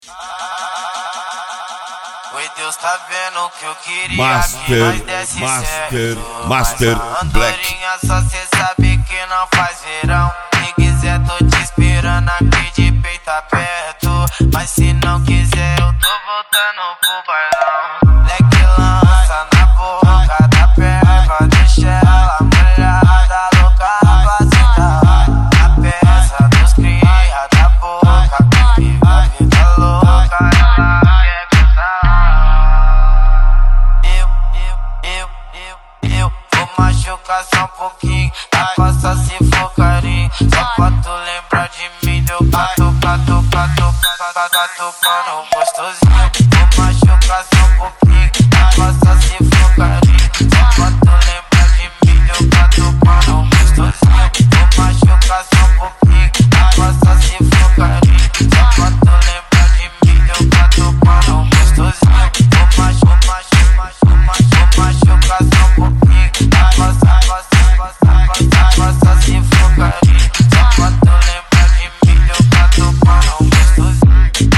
Oi, Deus tá vendo o que eu queria. Master Black. Andorinha, só cê sabe que não faz verão. Se quiser tô te esperando aqui de peito aberto. Mas se não quiser eu tô voltando pro bailão. Leque lança na boca da perna, deixa ela molhada, louca pra sentar. A peça dos cria da boca, que vive a vida louca, ela quer gozar. Eu vou machucar só um pouquinho, a costa se for carinho. Só pra tu lembrar de mim, deu catucando gostosinho. Vou machucar só um pouquinho, a costa se for carinho. Só pra tu lembrar de mim, deu catucando gostosinho. Vou machucar só um pouquinho, a costa se for carinho. Só pra tu lembrar de mim, deu catucando gostosinho. Vou machucar só um pouquinho, a costa se for carinho. Só pra tu lembrar de mim, deu catucando gostosinho.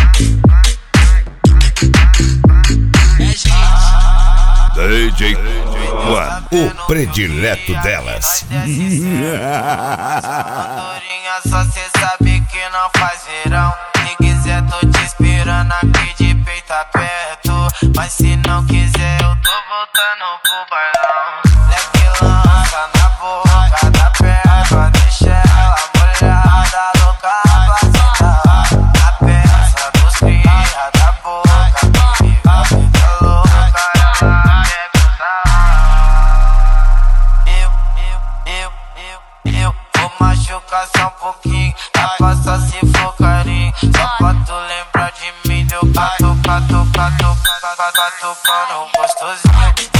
DJ One, o predileto delas. Andorinha, só cê sabe que não faz verão. Se quiser tô te esperando aqui de peito aberto. Mas se não quiser eu tô voltando pro bailão. Leque lança na boca da perna, deixa ela molhada, louca pra sentar. A peça dos cria da boca, que vive a vida louca, ela quer gozar. Eu vou machucar só um pouquinho, a costa se for carinho. Só pra tu lembrar de mim, deu catucando gostosinho.